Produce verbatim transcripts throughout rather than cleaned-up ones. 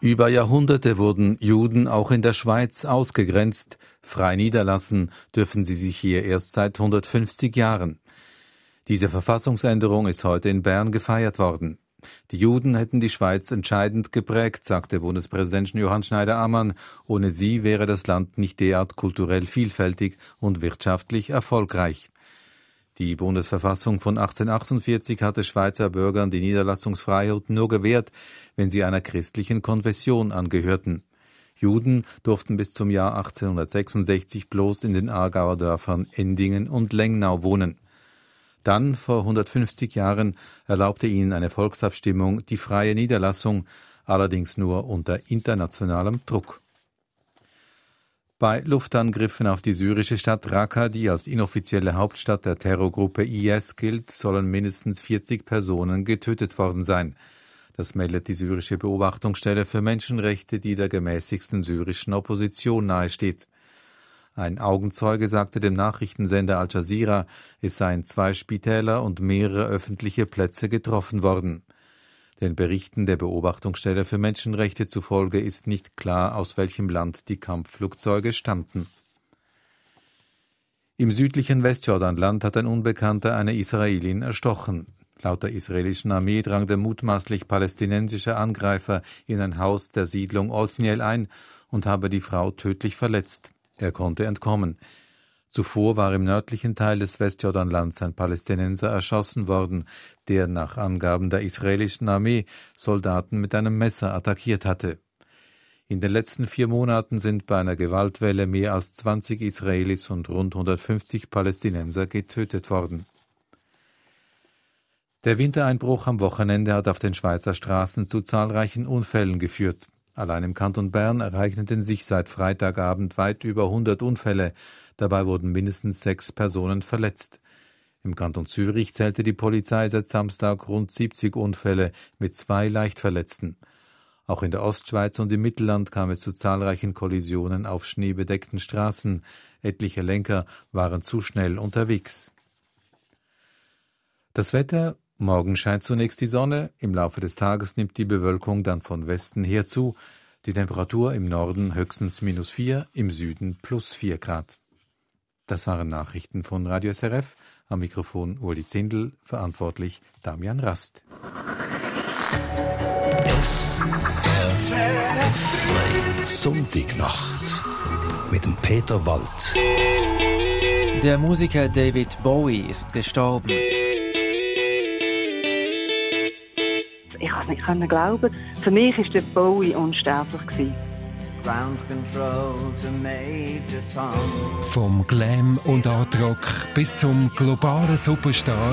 Über Jahrhunderte wurden Juden auch in der Schweiz ausgegrenzt. Frei niederlassen dürfen sie sich hier erst seit hundertfünfzig Jahren. Diese Verfassungsänderung ist heute in Bern gefeiert worden. Die Juden hätten die Schweiz entscheidend geprägt, sagte Bundespräsident Johann Schneider-Ammann. Ohne sie wäre das Land nicht derart kulturell vielfältig und wirtschaftlich erfolgreich. Die Bundesverfassung von achtzehnhundertachtundvierzig hatte Schweizer Bürgern die Niederlassungsfreiheit nur gewährt, wenn sie einer christlichen Konfession angehörten. Juden durften bis zum Jahr achtzehnhundertsechsundsechzig bloß in den Aargauer Dörfern Endingen und Lengnau wohnen. Dann, vor hundertfünfzig Jahren, erlaubte ihnen eine Volksabstimmung die freie Niederlassung, allerdings nur unter internationalem Druck. Bei Luftangriffen auf die syrische Stadt Raqqa, die als inoffizielle Hauptstadt der Terrorgruppe I S gilt, sollen mindestens vierzig Personen getötet worden sein. Das meldet die syrische Beobachtungsstelle für Menschenrechte, die der gemäßigsten syrischen Opposition nahesteht. Ein Augenzeuge sagte dem Nachrichtensender Al Jazeera, es seien zwei Spitäler und mehrere öffentliche Plätze getroffen worden. Den Berichten der Beobachtungsstelle für Menschenrechte zufolge ist nicht klar, aus welchem Land die Kampfflugzeuge stammten. Im südlichen Westjordanland hat ein Unbekannter eine Israelin erstochen. Laut der israelischen Armee drang der mutmaßlich palästinensische Angreifer in ein Haus der Siedlung Othniel ein und habe die Frau tödlich verletzt. Er konnte entkommen. Zuvor war im nördlichen Teil des Westjordanlands ein Palästinenser erschossen worden, der nach Angaben der israelischen Armee Soldaten mit einem Messer attackiert hatte. In den letzten vier Monaten sind bei einer Gewaltwelle mehr als zwanzig Israelis und rund hundertfünfzig Palästinenser getötet worden. Der Wintereinbruch am Wochenende hat auf den Schweizer Straßen zu zahlreichen Unfällen geführt. Allein im Kanton Bern ereigneten sich seit Freitagabend weit über hundert Unfälle. Dabei wurden mindestens sechs Personen verletzt. Im Kanton Zürich zählte die Polizei seit Samstag rund siebzig Unfälle mit zwei Leichtverletzten. Auch in der Ostschweiz und im Mittelland kam es zu zahlreichen Kollisionen auf schneebedeckten Straßen. Etliche Lenker waren zu schnell unterwegs. Das Wetter: Morgen scheint zunächst die Sonne, im Laufe des Tages nimmt die Bewölkung dann von Westen her zu. Die Temperatur im Norden höchstens minus vier, im Süden plus vier Grad. Das waren Nachrichten von Radio S R F. Am Mikrofon Uli Zindel, verantwortlich Damian Rast. S R F Sonntagnacht mit dem Peter Wald. Der Musiker David Bowie ist gestorben. Ich konnte es nicht glauben. Für mich war der Bowie unsterblich. Ground control to Major Tom. Vom Glam und Art Rock bis zum globalen Superstar.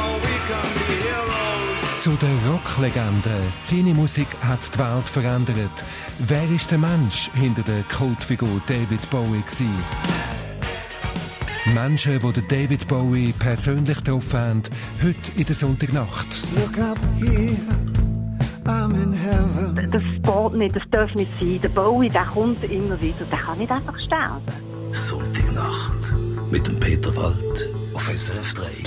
Zu der Rocklegende. Seine Musik hat die Welt verändert. Wer ist der Mensch hinter der Kultfigur David Bowie gewesen? Menschen, die David Bowie persönlich getroffen haben, heute in der Sonntagnacht. Look up here. I'm in heaven. Das geht nicht, das darf nicht sein. Der Bowie, der kommt immer wieder, der kann nicht einfach sterben. Sonntagnacht mit dem Peter Wald auf S R F drei.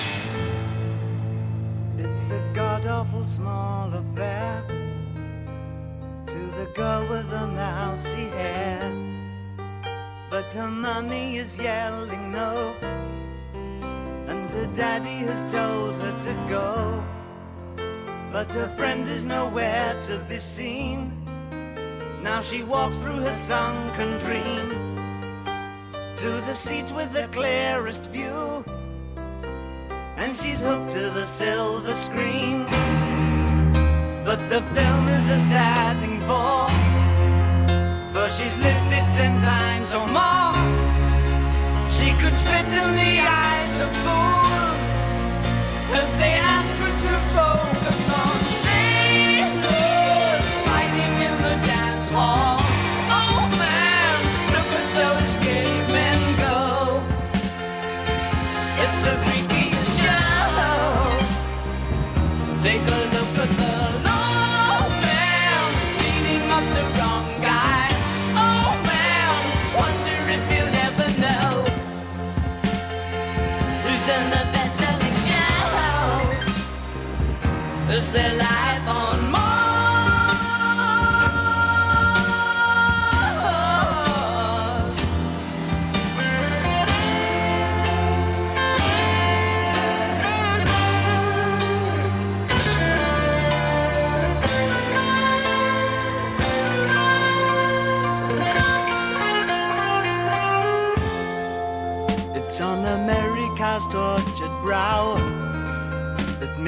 It's a god-awful small affair to the girl with the mousy hair, but her mummy is yelling no, and her daddy has told her to go. But her friend is nowhere to be seen. Now she walks through her sunken dream to the seat with the clearest view, and she's hooked to the silver screen. But the film is a sad thing for, for she's lived it ten times or more. She could spit in the eyes of fools as they ask her to focus on sailors fighting in the dance hall. Oh man, look at those cavemen go. It's the freakiest show. Take a look at the low man beating up the wrong guy. Oh man, wonder if you'll ever know who's in the best-selling show.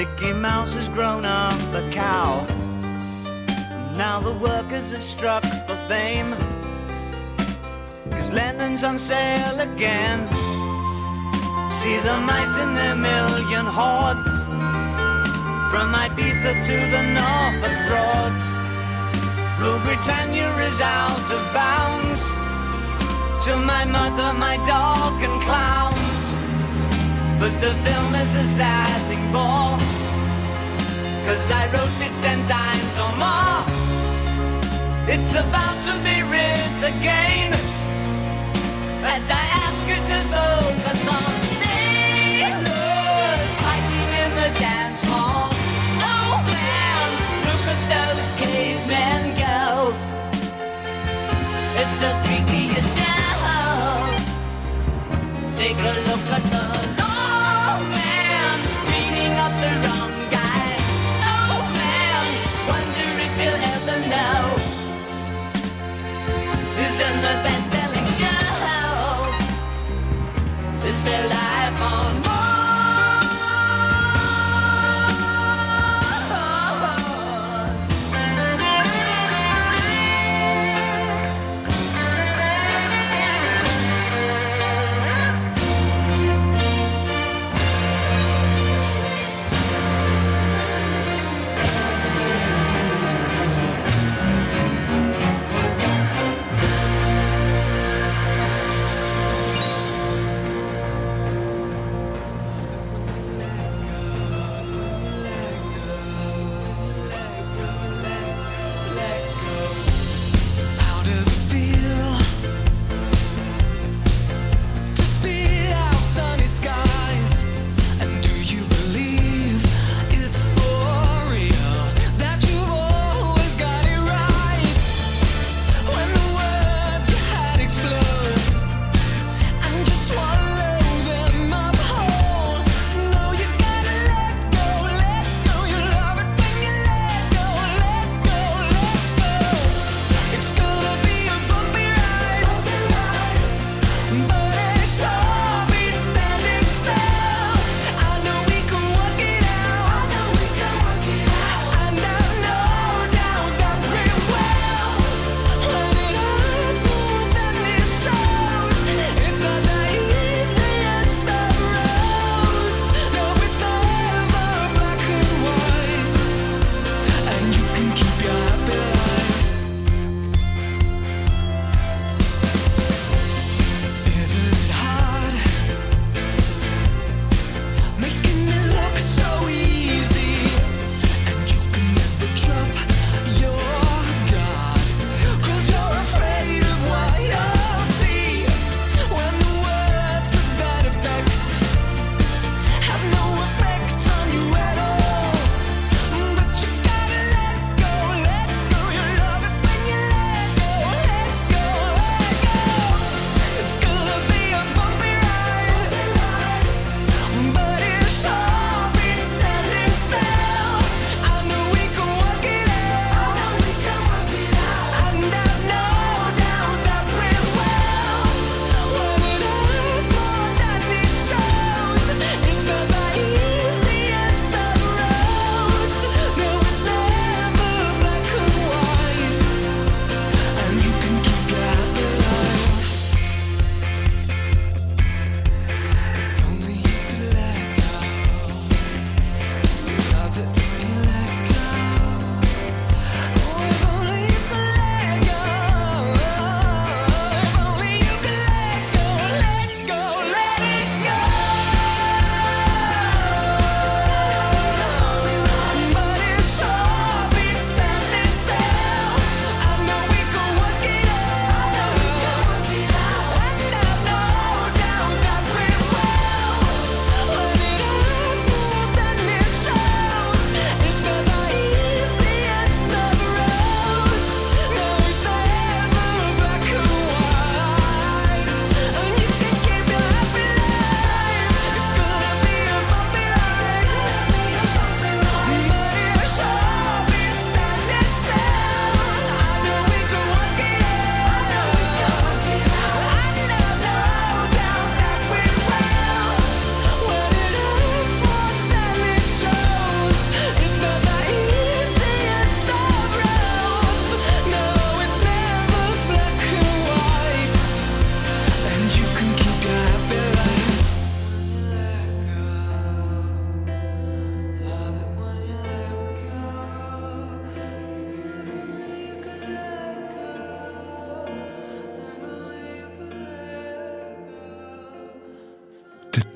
Mickey Mouse has grown up a cow. Now the workers have struck for fame, 'cause Lennon's on sale again. See the mice in their million hordes, from Ibiza to the Norfolk Broads. Rule Britannia is out of bounds, to my mother, my dog and clowns. But the film is a sad thing more, 'cause I wrote it ten times or more. It's about to be writ again, as I ask you to focus on sailors fighting in the dance hall. Oh man, look at those cavemen go. It's a freakiest show. Take a look at the long man beating up the wrong guy. Oh man, wonder if you'll ever know who's in the best-selling show.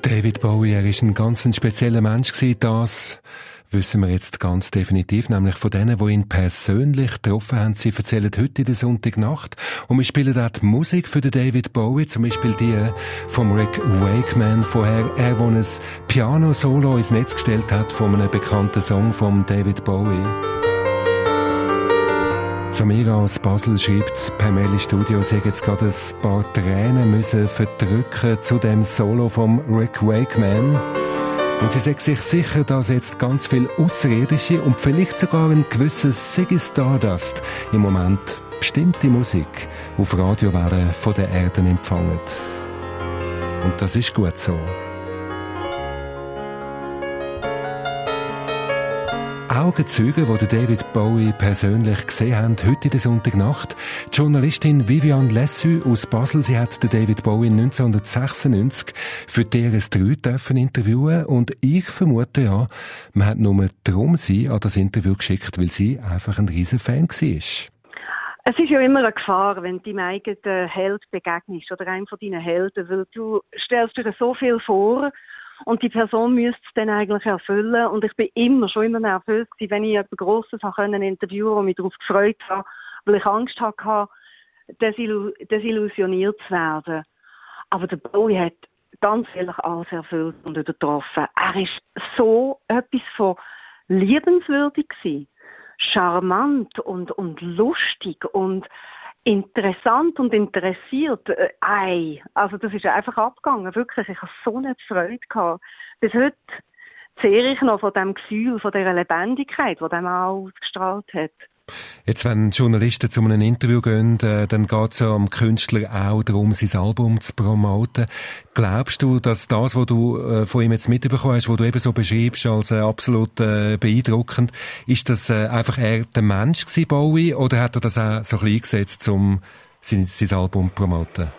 David Bowie, er war ein ganz spezieller Mensch gewesen. Das wissen wir jetzt ganz definitiv, nämlich von denen, die ihn persönlich getroffen haben. Sie erzählen heute in der Sonntagnacht. Und wir spielen auch die Musik für den David Bowie, zum Beispiel die vom Rick Wakeman vorher. Er, der ein Piano-Solo ins Netz gestellt hat von einem bekannten Song von David Bowie. Samira aus Basel schreibt per Mail ins Studio, sie hat jetzt gerade ein paar Tränen müssen verdrücken zu dem Solo vom Rick Wakeman. Und sie sagt sich sicher, dass jetzt ganz viel Außerirdische und vielleicht sogar ein gewisses Ziggy Stardust im Moment bestimmte Musik auf Radiowellen von der Erde empfangen. Und das ist gut so. Augenzeuge, die David Bowie persönlich gesehen haben, heute in der Sonntagnacht. Die Journalistin Viviane Lessu aus Basel, sie hat den David Bowie neunzehnhundertsechsundneunzig für D R S drei dürfen interviewen und ich vermute ja, man hat nur darum sie an das Interview geschickt, weil sie einfach ein riesen Fan war. Es ist ja immer eine Gefahr, wenn du deinem eigenen Held begegnest oder einem von deinen Helden, weil du stellst dir so viel vor und die Person müsste es dann eigentlich erfüllen. Und ich bin immer, schon immer nervös gewesen, wenn ich jemand Grosses interviewen konnte und mich darauf gefreut habe, weil ich Angst hatte, desillusioniert zu werden. Aber der Bowie hat ganz ehrlich alles erfüllt und übertroffen. Er ist so etwas von liebenswürdig gewesen, charmant und, und lustig und interessant und interessiert. Äh, ei, also das ist einfach abgegangen, wirklich. Ich habe so eine Freude gehabt. Bis heute zehre ich noch von dem Gefühl, von dieser Lebendigkeit, die der Mann ausgestrahlt hat. Jetzt, wenn Journalisten zu einem Interview gehen, äh, dann geht es ja am Künstler auch darum, sein Album zu promoten. Glaubst du, dass das, was du äh, von ihm jetzt mitbekommen hast, was du eben so beschreibst als äh, absolut äh, beeindruckend, ist das äh, einfach eher der Mensch gewesen, Bowie, oder hat er das auch so ein bisschen eingesetzt, um sein, sein Album zu promoten?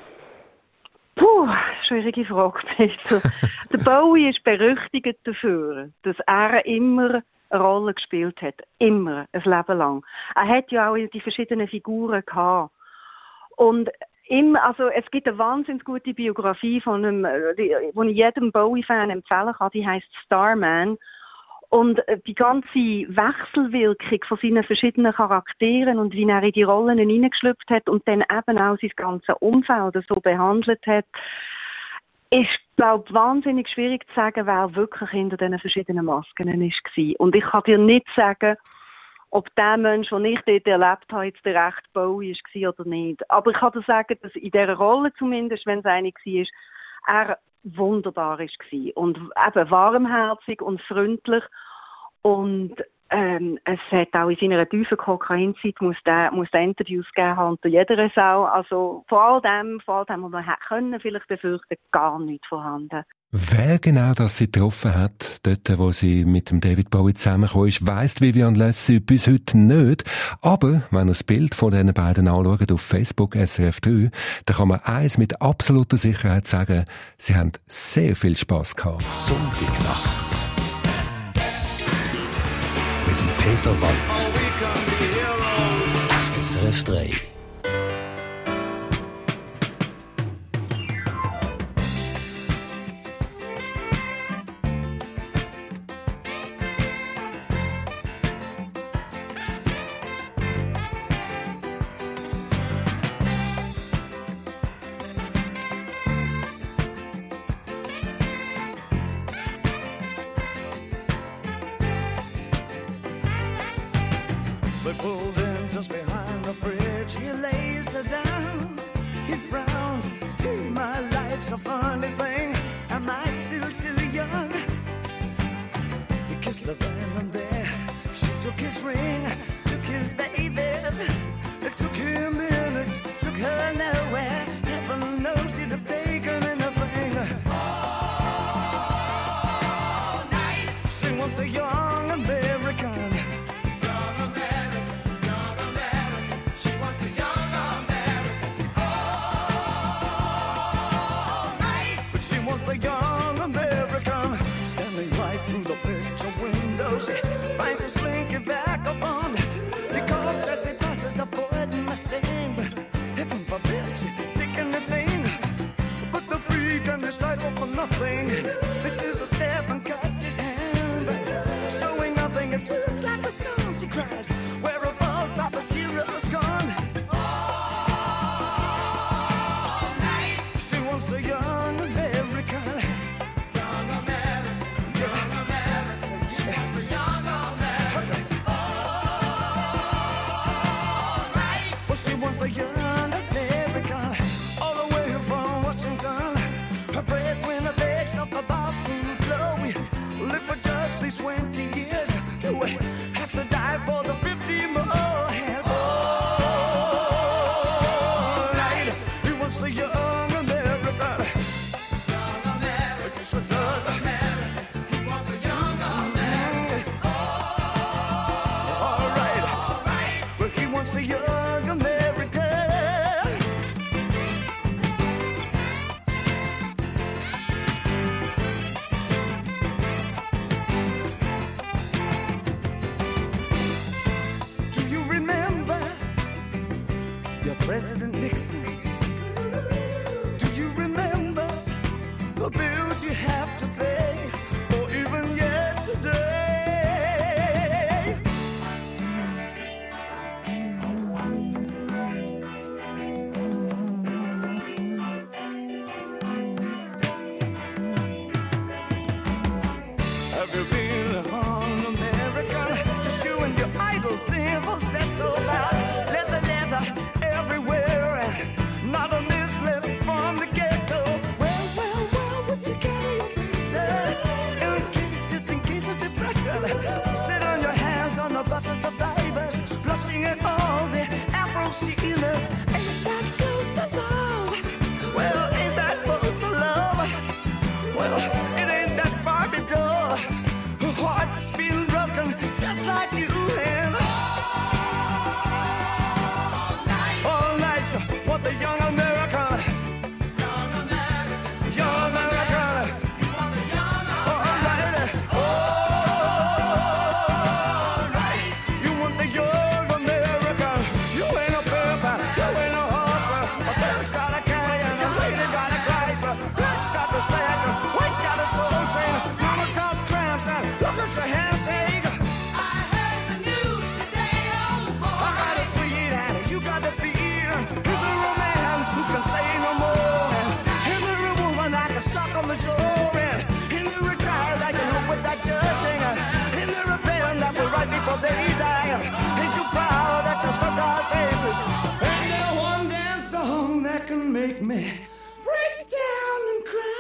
Puh, schwierige Frage, Peter. Der Bowie ist berüchtigt dafür, dass er immer eine Rolle gespielt hat. Immer, ein Leben lang. Er hat ja auch die verschiedenen Figuren gehabt. Und immer, also es gibt eine wahnsinnig gute Biografie von einem, die, die ich jedem Bowie-Fan empfehlen kann, die heisst Starman. Und die ganze Wechselwirkung von seinen verschiedenen Charakteren und wie er in die Rollen hineingeschlüpft hat und dann eben auch sein ganzes Umfeld so behandelt hat, ist, glaube ich, wahnsinnig schwierig zu sagen, wer wirklich hinter diesen verschiedenen Masken war. Und ich kann dir nicht sagen, ob der Mensch, den ich dort erlebt habe, jetzt der echte Bowie war oder nicht. Aber ich kann dir sagen, dass in dieser Rolle zumindest, wenn es eine war, er wunderbar war. Und eben warmherzig und freundlich. Und ähm, es hat auch in seiner tiefen Kokainzeit muss der, muss der Interviews gegeben haben unter jeder Sau. Also vor all dem, vor all dem, was man können, vielleicht befürchten, gar nicht vorhanden. Wer genau das sie getroffen hat, dort, wo sie mit dem David Bowie zusammengekommen ist, weiss Viviane Lessu bis heute nicht. Aber wenn ihr das Bild von diesen beiden anschaut auf Facebook S R F drei, dann kann man eins mit absoluter Sicherheit sagen, sie haben sehr viel Spass gehabt. Sonntagnacht mit dem Peter Wald auf S R F drei. But the freak and the strike off for nothing. nothing. This is a step and cuts his hand, showing nothing. It swoops like the song she cries. Where have all Papa's heroes gone? All night. She wants a young American. Young American. Young American. She wants the young American. All right. Well, she wants the young American. All the way from Washington. Her breadwinner begs off the bathroom floor. We live for just these twenty years. Do we have to die for the fifty more? And all right, he wants the young American. Young American, yes, he does. American. He wants the young American. All right, all right, well, he wants the young American. President Nixon, do you remember the bills you have to pay, or even yesterday? Have you been on American? Just you and your idle civil set so loud. Leather, leather. Everywhere, and not a miss left from the ghetto. Well, well, well, would you carry your medicine in case, just in case of depression? Sit on your hands on the bus of survivors, blushing at all the Afro sealers. Ain't that close to love? Well, ain't that close to love? Well, it ain't that far to door. Her heart's been broken just like you and what the young American, young American, young American, you want the young American. All right, you want the young American. You ain't a pimp, you ain't a horse. A pimp's got a canyon, a lady got a Chrysler. Black's got the stacker, white's got a soul train. Mama's got cramps and look at your hands shake. I heard the news today, oh boy. I got a sweet hand and you got the feel. Who can say no more? And the woman I can suck on the jaw. And the retired I can help with that judging. And the rebellion that will right before they die. Ain't you proud that you struck our faces? Ain't there one damn song that can make me break down and cry?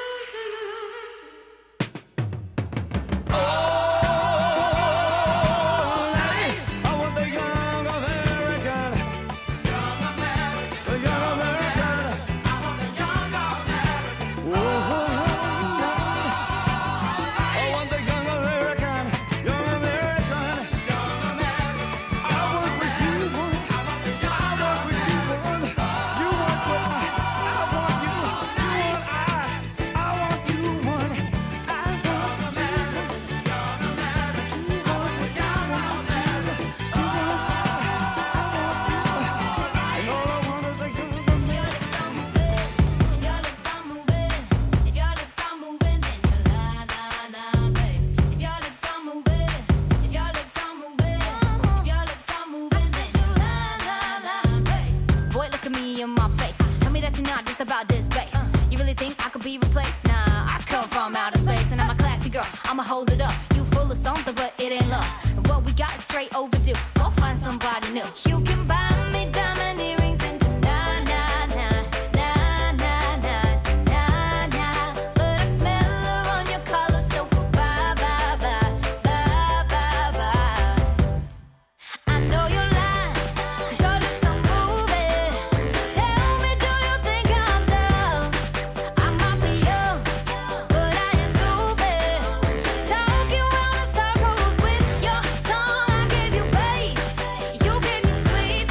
I'ma hold it up. You full of something, but it ain't love. And what we got is straight overdue. Go find somebody new. You can buy me diamond earrings and na na na na na na na na. But I smell her on your collar, so bye bye bye bye bye bye. I know you're lying, 'cause your lips are moving. Tell me, do you think I'm dumb? I might be young, but I ain't stupid. Talking round in circles with your tongue. I gave you bass, you gave me sweet.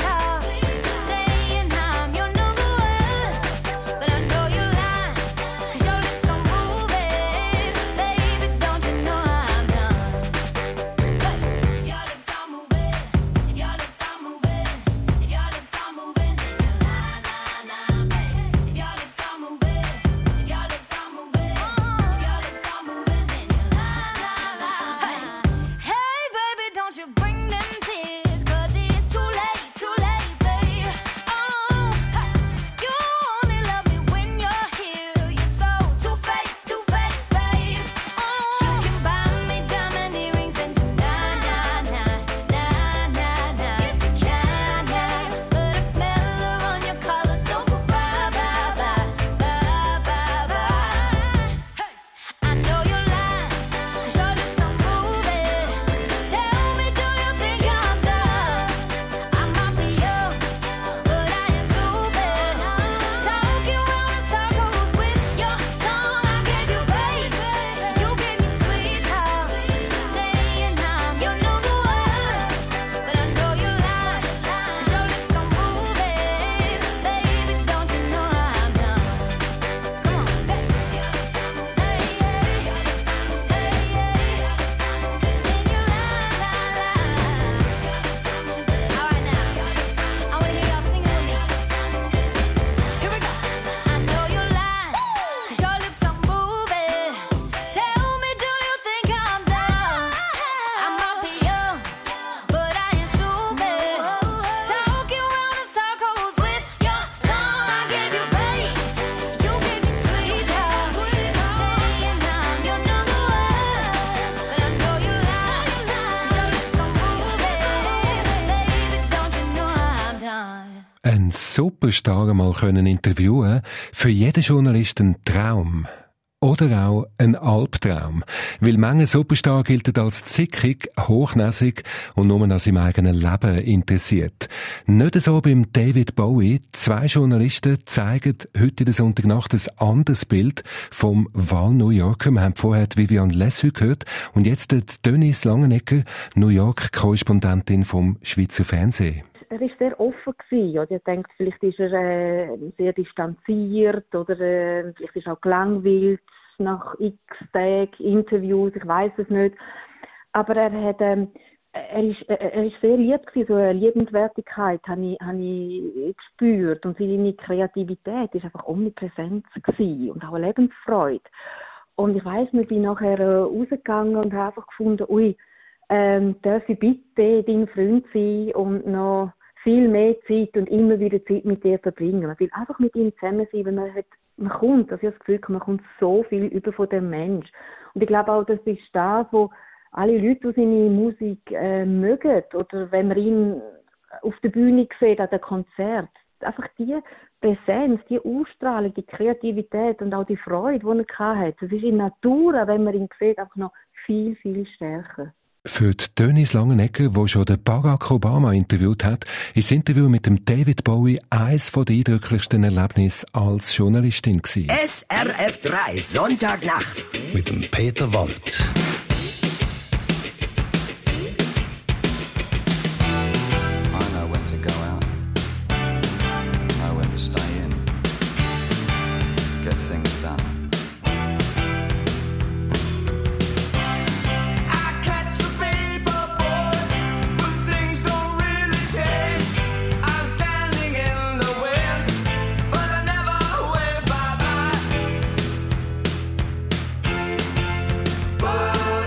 Einen Superstar mal können interviewen, für jeden Journalist ein Traum. Oder auch ein Albtraum. Weil manche Superstar gilt als zickig, hochnäsig und nur an seinem eigenen Leben interessiert. Nicht so beim David Bowie. Zwei Journalisten zeigen heute in der Sonntagnacht ein anderes Bild vom Wahl-New Yorker. Wir haben vorher Vivian Lessue gehört und jetzt Denise Langenegger, New York-Korrespondentin vom Schweizer Fernsehen. Er war sehr offen gewesen, oder? Ich denke, vielleicht ist er äh, sehr distanziert oder äh, vielleicht ist er auch gelangweilt nach x Tagen Interviews, ich weiß es nicht. Aber er hat, ähm, er ist, er ist sehr lieb gewesen, so eine Liebenswertigkeit habe ich, habe ich gespürt und seine Kreativität ist einfach omnipräsent gewesen und auch eine Lebensfreude. Und ich weiss, ich bin nachher äh, rausgegangen und habe einfach gefunden, ui, ähm, darf ich bitte dein Freund sein und noch viel mehr Zeit und immer wieder Zeit mit dir verbringen. Man will einfach mit ihm zusammen sein, weil man, hat, man kommt, also ich habe das Gefühl, man kommt so viel über von dem Mensch. Und ich glaube auch, das ist das, wo alle Leute, die seine Musik äh, mögen, oder wenn man ihn auf der Bühne sieht, an den Konzert, einfach die Präsenz, die Ausstrahlung, die Kreativität und auch die Freude, die er hatte. Das ist in Natur, wenn man ihn sieht, einfach noch viel, viel stärker. Für die Denise Langenegger, die schon den Barack Obama interviewt hat, ist das Interview mit dem David Bowie eines der eindrücklichsten Erlebnisse als Journalistin gewesen. S R F drei Sonntagnacht mit dem Peter Wald. But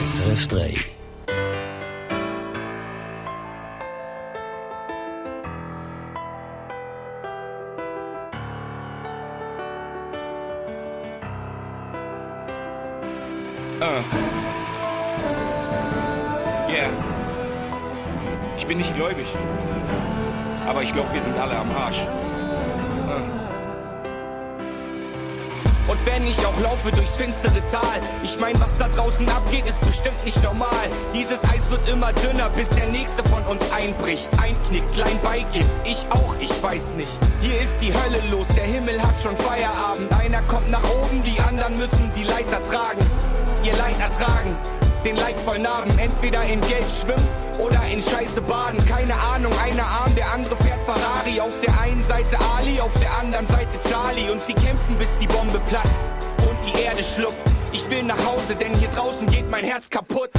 S R F drei. Uh. Yeah. Ich bin nicht gläubig. Aber ich glaube, wir sind alle am Arsch. Uh. Und wenn ich auch laufe durchs finstere Tal, ich mein, was da draußen abgeht, ist bestimmt nicht normal. Dieses Eis wird immer dünner, bis der Nächste von uns einbricht, einknickt, klein beigibt. Ich auch, ich weiß nicht. Hier ist die Hölle los, der Himmel hat schon Feierabend. Einer kommt nach oben, die anderen müssen die Leiter tragen. Ihr Leid ertragen, den Leib voll Narben. Entweder in Geld schwimmen oder in Scheiße baden. Keine Ahnung, einer arm, der andere fährt Ferrari. Auf der einen Seite Ali, auf der anderen Seite Charlie. Und sie kämpfen, bis die Bombe platzt und die Erde schluckt. Ich will nach Hause, denn hier draußen geht mein Herz kaputt.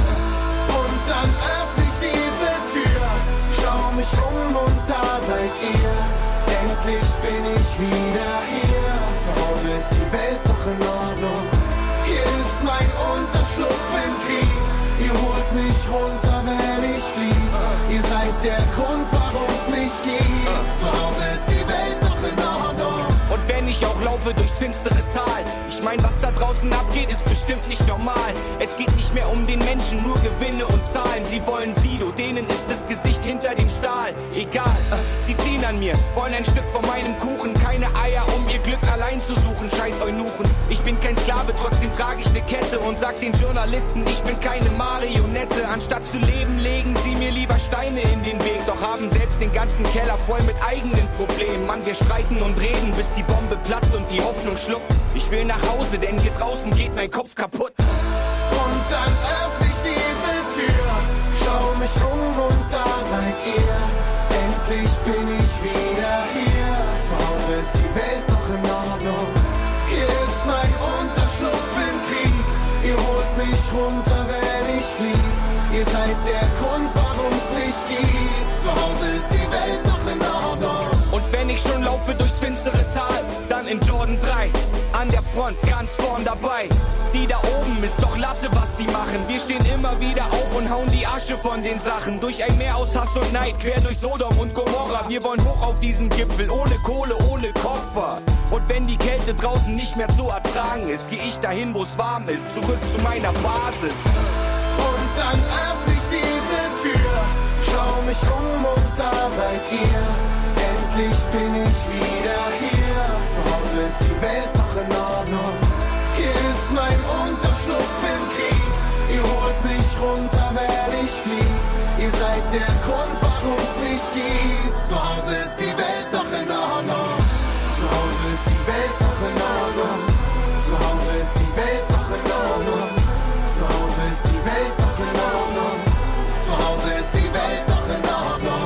Und dann öffne ich diese Tür, schau mich um und da seid ihr. Endlich bin ich wieder hier. Zu Hause ist die Welt noch in Ordnung. Hier ist mein Unterschlupf im Krieg. Ihr holt mich runter, wenn ich flieh. Ihr seid der Grund, warum's mich gibt. Zu Hause ist die Welt noch in Ordnung. Und wenn ich auch laufe durchs finstere Tal, ich mein, was da draußen abgeht, ist bestimmt nicht normal. Es geht nicht mehr um den Menschen, nur Gewinne und Zahlen. Sie wollen Sido, denen ist das Gesicht hinter dem Stahl. Egal, sie ziehen an mir, wollen ein Stück von meinem Kuchen. Keine Eier, um ihr Glück allein zu suchen, scheiß Eunuchen. Ich bin kein Sklave, trotzdem trage ich eine Kette und sag den Journalisten, ich bin keine Marionette. Anstatt zu leben, legen sie mir lieber Steine in den Weg. Doch haben selbst den ganzen Keller voll mit eigenen Problemen. Mann, wir streiten und reden, bis die Bombe platzt und die Hoffnung schluckt. Ich will nach Hause, denn hier draußen geht mein Kopf kaputt. Und dann öffne ich diese Tür, schau mich um und da seid ihr. Endlich bin ich wieder hier. Zu Hause ist die Welt noch in Ordnung. Hier ist mein Unterschlupf im Krieg. Ihr holt mich runter, wenn ich flieh. Ihr seid der Grund, warum's mich gibt. Zu Hause ist die Welt noch in Ordnung. Und wenn ich schon laufe durchs finstere Tal, dann in Jordan drei, an der Front, ganz vorn dabei. Die da oben ist doch Latte, was die machen. Wir stehen immer wieder auf und hauen die Asche von den Sachen. Durch ein Meer aus Hass und Neid, quer durch Sodom und Gomorra. Wir wollen hoch auf diesen Gipfel, ohne Kohle, ohne Koffer. Und wenn die Kälte draußen nicht mehr zu ertragen ist, geh ich dahin, wo's warm ist, zurück zu meiner Basis. Und dann öffne ich diese Tür, schau mich um und da seid ihr. Endlich bin ich wieder hier. Zu Hause ist die Welt noch in Ordnung. Hier ist mein Unterschlupf im Krieg. Ihr holt mich runter, wenn ich flieh. Ihr seid der Grund, warum's mich gibt. Zu Hause ist die Welt noch in Ordnung. Zu Hause ist die Welt noch in Ordnung. Zu Hause ist die Welt noch in Ordnung. Zu Hause ist die Welt noch in Ordnung. Zu Hause ist die Welt noch in Ordnung.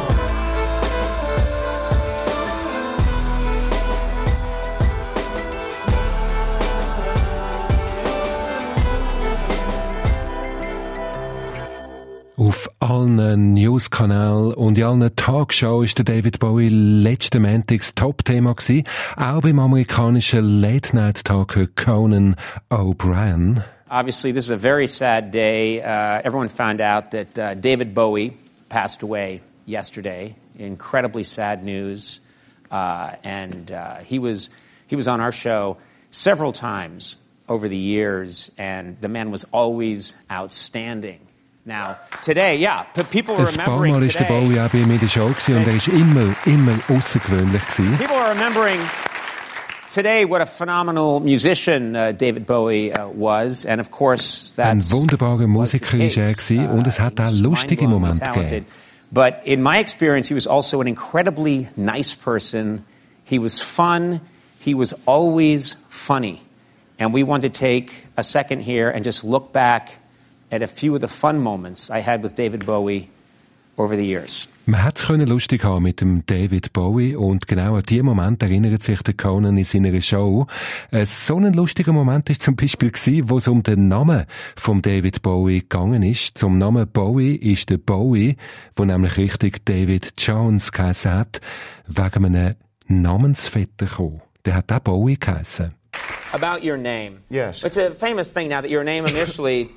Auf allen News-Kanälen und in allen Talkshows ist der David Bowie letzten Montag das Top-Thema gewesen. Auch beim amerikanischen Late-Night-Talker Conan O'Brien. Obviously, this is a very sad day. Uh, everyone found out that uh, David Bowie passed away yesterday. Incredibly sad news. Uh, and uh, he was he was on our show several times over the years, and the man was always outstanding. Now, today, yeah, people were remembering today. Ein paar Mal war der Bowie auch bei mir in der Show gewesen, und er war immer, immer außergewöhnlich gewesen. People are remembering today what a phenomenal musician uh, David Bowie uh, was, and of course that's ein wunderbarer Musiker ist er gewesen, und es hat auch lustige Momente gegeben. But in my experience, he was also an incredibly nice person. He was fun. He was always funny. And we want to take a second here and just look back at a few of the fun moments I had with David Bowie over the years. Man hat es lustig haben mit dem David Bowie, und genau an diesen Moment erinnert sich der Conan in seiner Show. Äh, so ein lustiger Moment war zum Beispiel gewesen, wo es um den Namen von David Bowie gegangen ist. Zum Namen Bowie ist der Bowie, wo nämlich richtig David Jones geheißen hat, wegen einem Namensvetter gekommen. Der hat auch Bowie geheißen. About your name. Yes. It's a famous thing now that your name initially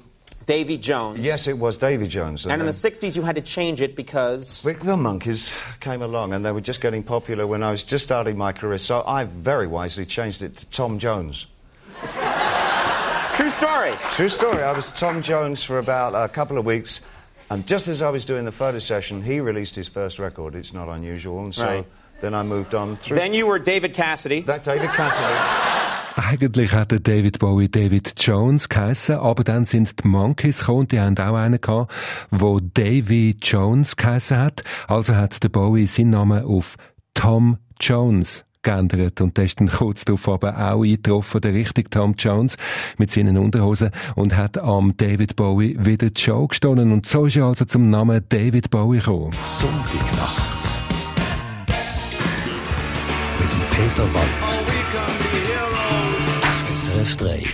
Davy Jones. Yes, it was Davy Jones. And, and in the sixties you had to change it because... The Monkees came along and they were just getting popular when I was just starting my career, so I very wisely changed it to Tom Jones. True story. True story. I was Tom Jones for about a couple of weeks, and just as I was doing the photo session, he released his first record, It's Not Unusual, and so right. then I moved on through... Then you were David Cassidy. That David Cassidy. Eigentlich hat der David Bowie David Jones geheissen, aber dann sind die Monkees gekommen und die haben auch einen gehabt, der Davy Jones geheissen hat. Also hat der Bowie seinen Namen auf Tom Jones geändert. Und der ist dann kurz darauf aber auch eingetroffen, der richtige Tom Jones mit seinen Unterhosen, und hat am David Bowie wieder die Show gestohlen. Und so ist er also zum Namen David Bowie gekommen. Sonntagnacht mit dem Peter Wald. S R F drei.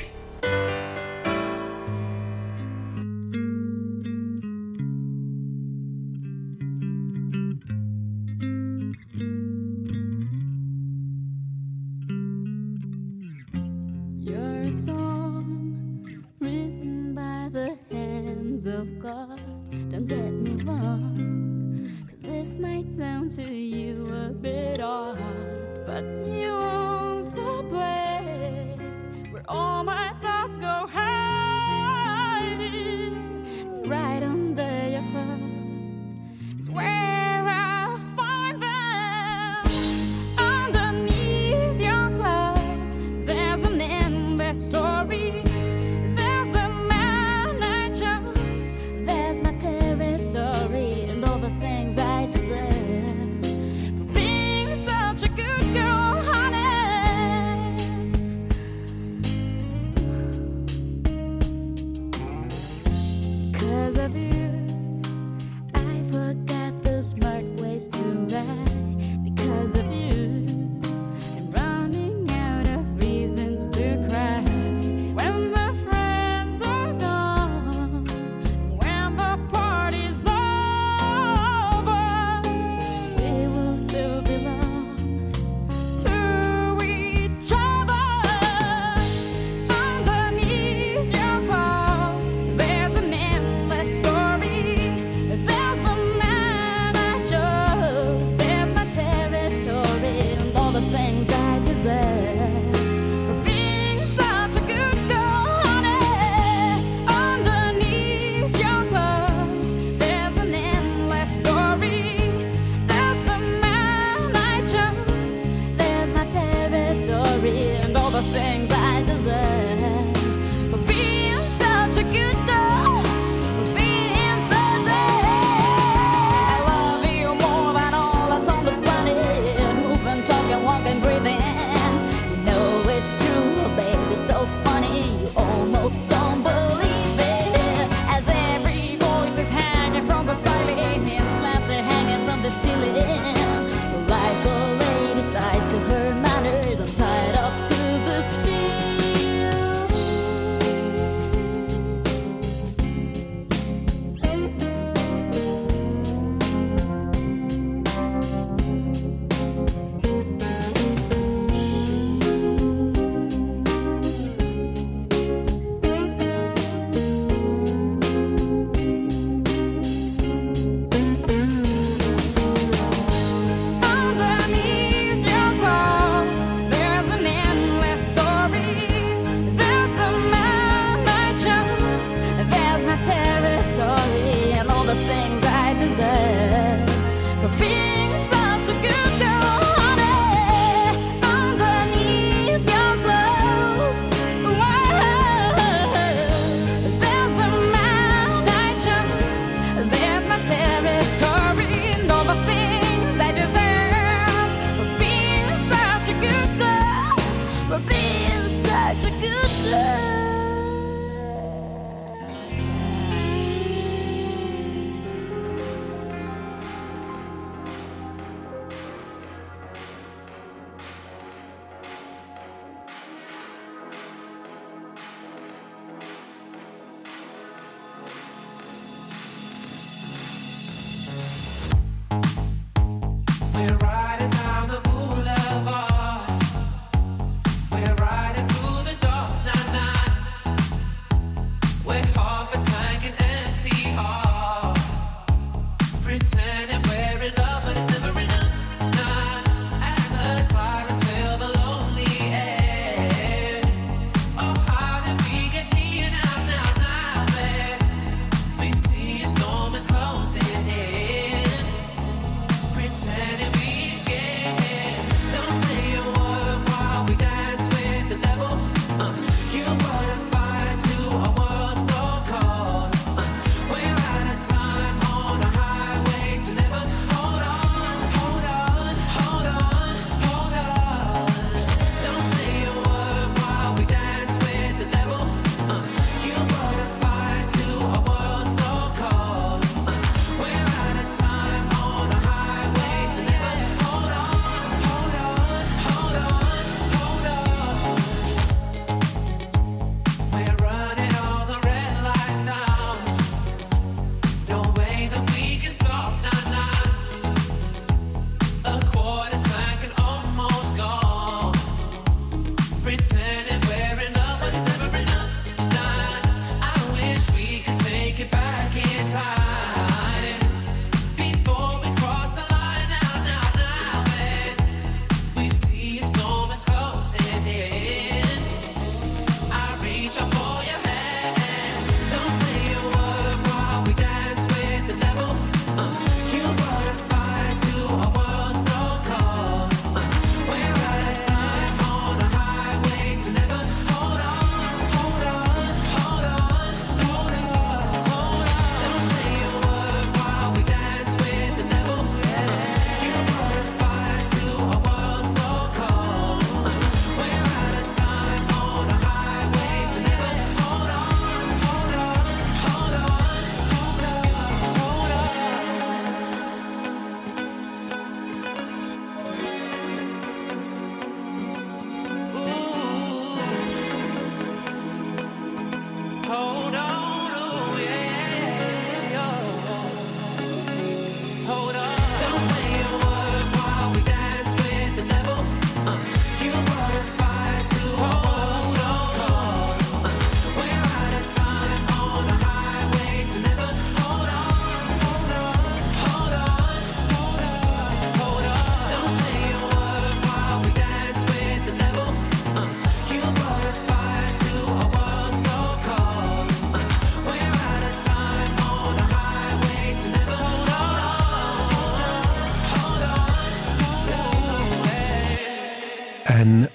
You're a song written by the hands of God. Don't get me wrong, 'cause this might sound to you a bit odd, but you own the place where all my thoughts go hiding. Right under your clothes is where I find them. Underneath your clothes there's an endless story. There's a man I chose, there's my territory, and all the things I deserve for being such a good girl, honey. 'Cause of you, I forgot the smart ways to lie. Because of you, I'm running out of reasons to cry. When the friends are gone, when the party's over, we will still belong to each other. Underneath your clothes, there's an endless story.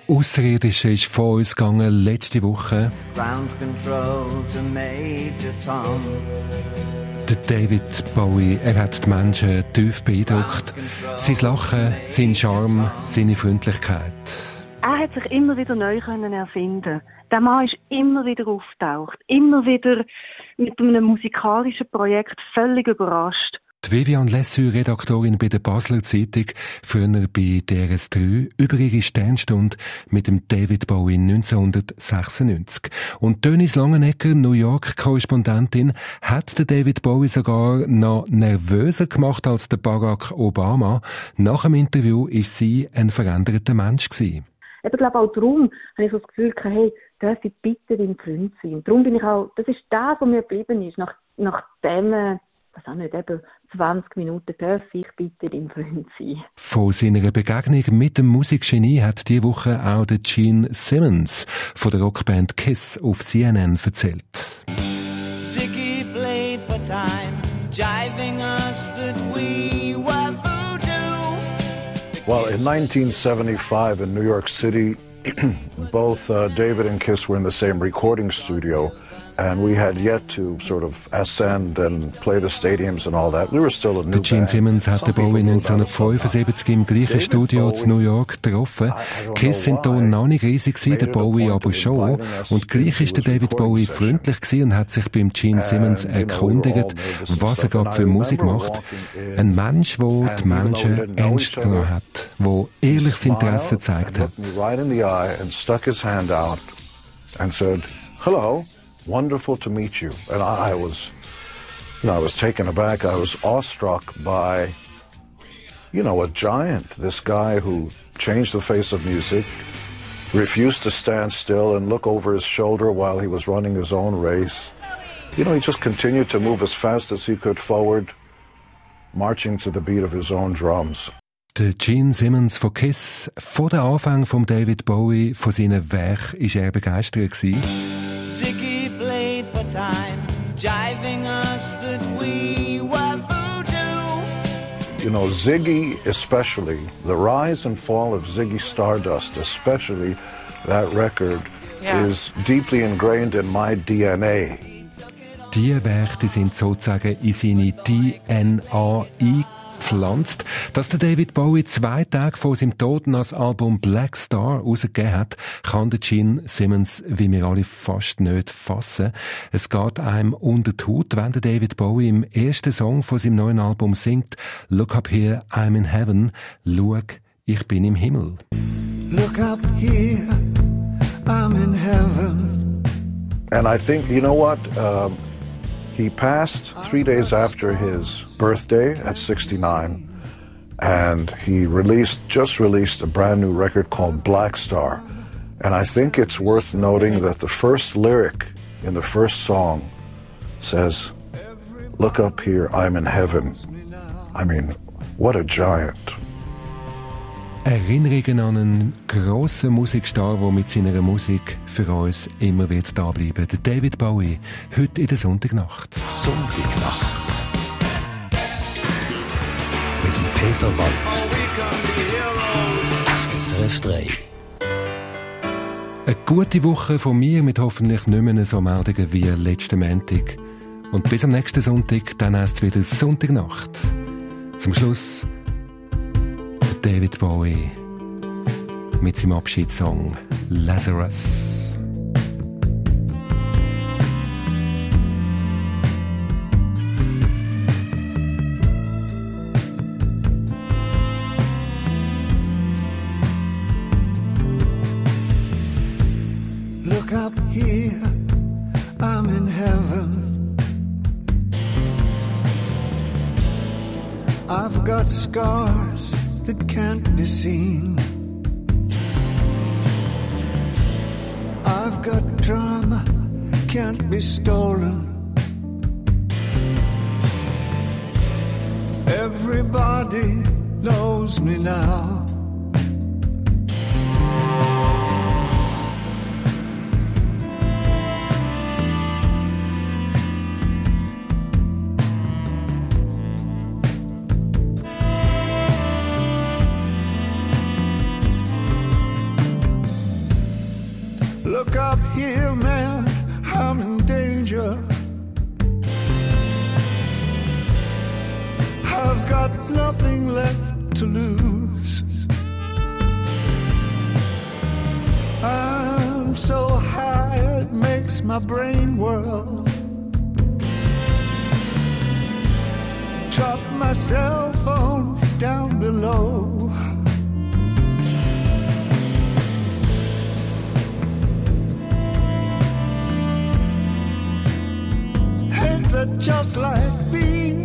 Außerirdische ist vor uns gegangen letzte Woche. Ground control to Major Tom. Der David Bowie, er hat die Menschen tief beeindruckt. Sein Lachen, sein Charme, seine Freundlichkeit. Er hat sich immer wieder neu können erfinden. Der Mann ist immer wieder auftaucht, immer wieder mit einem musikalischen Projekt völlig überrascht. Die Viviane Lessue, Redaktorin bei der Basler Zeitung, früher bei D R S drei, über ihre Sternstunde mit dem David Bowie neunzehnhundertsechsundneunzig. Und Dönis Langenegger, New York-Korrespondentin, hat den David Bowie sogar noch nervöser gemacht als der Barack Obama. Nach dem Interview war sie ein veränderter Mensch gewesen. Ich glaube auch darum habe ich so das Gefühl, hey, darf ich bitte dein Freund sein. Darum bin ich auch, das ist das, was mir geblieben ist, nach, nachdem, was auch nicht, eben zwanzig Minuten darf ich bitte dein Freund sein. Von seiner Begegnung mit dem Musikgenie hat diese Woche auch der Gene Simmons von der Rockband Kiss auf C N N erzählt. Ziggy played for time, jiving us that we were voodoo. Well, in nineteen seventy-five in New York City, both uh, David and Kiss were in the same recording studio. And we had yet to sort of ascend and play the stadiums and all that. We were still a new band. Gene Simmons hat den Bowie neunzehnhundertfünfundsiebzig im gleichen Studio in New York getroffen. Kiss sind hier noch nicht riesig gewesen, der Bowie aber schon. Und gleich ist der David Bowie freundlich gewesen und hat sich beim Gene Simmons erkundigt, was er gerade für Musik macht. Ein Mensch, der die Menschen ernst genommen hat, der ehrliches Interesse gezeigt hat. Hello. Wonderful to meet you. And I, I was, you know, I was taken aback. I was awestruck by, you know, a giant. This guy who changed the face of music, refused to stand still and look over his shoulder while he was running his own race. You know, he just continued to move as fast as he could forward, marching to the beat of his own drums. Der Gene Simmons von Kiss, vor dem Anfang von David Bowie, von seinen Werken, war er begeistert gewesen. Ziggy played for time, jiving us that we were voodoo. You know, Ziggy especially, the rise and fall of Ziggy Stardust, especially that record, yeah. is deeply ingrained in my D N A. Die Werke sind sozusagen in seine D N A eingepflanzt. Dass der David Bowie zwei Tage vor seinem Tod das Album Black Star rausgegeben hat, kann der Gene Simmons, wie wir alle fast nicht fassen. Es geht einem unter die Haut, wenn der David Bowie im ersten Song von seinem neuen Album singt «Look up here, I'm in heaven», «Schau, ich bin im Himmel». Look up here, I'm in heaven. And I think, you know what, um, he passed three days after his birthday at sixty-nine, and he released, just released a brand new record called Black Star. And I think it's worth noting that the first lyric in the first song says, "Look up here, I'm in heaven." I mean, what a giant. Erinnerungen an einen grossen Musikstar, der mit seiner Musik für uns immer wird da bleiben. Der David Bowie, heute in der Sonntagnacht. Sonntagnacht. Mit dem Peter Wald. Auf S R F drei. Eine gute Woche von mir mit hoffentlich nicht mehr so Meldungen wie letzten Montag. Und bis am nächsten Sonntag, dann erst wieder Sonntagnacht. Zum Schluss David Bowie mit seinem Abschiedssong Lazarus. Look up here, I'm in heaven. I've got scars that can't be seen. I've got drama, can't be stolen. Everybody knows me now. got nothing left to lose. I'm so high it makes my brain whirl. Drop my cell phone down below. Ain't that just like me?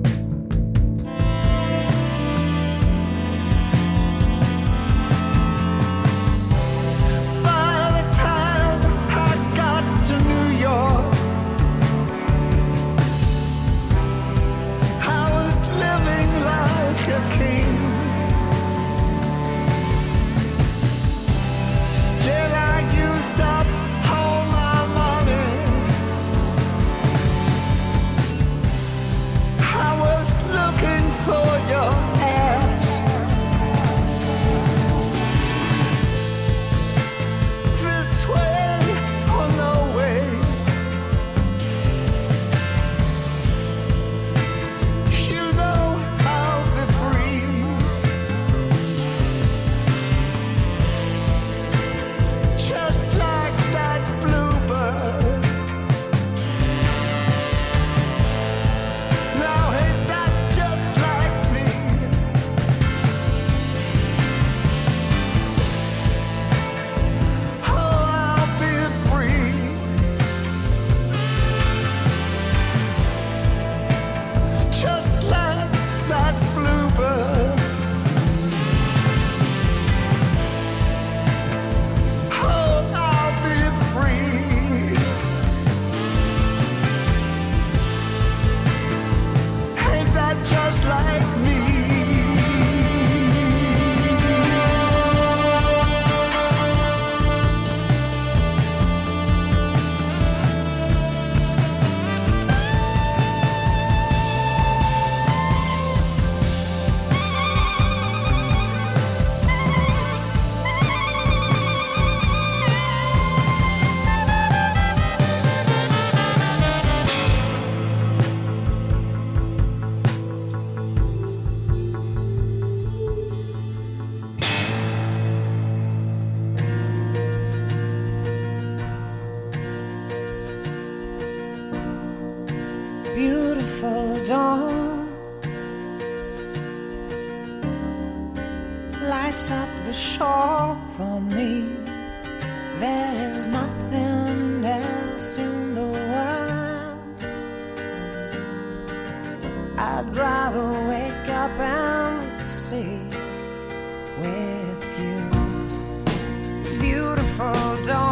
Beautiful dawn lights up the shore for me. There is nothing else in the world. I'd rather wake up and see with you. Beautiful dawn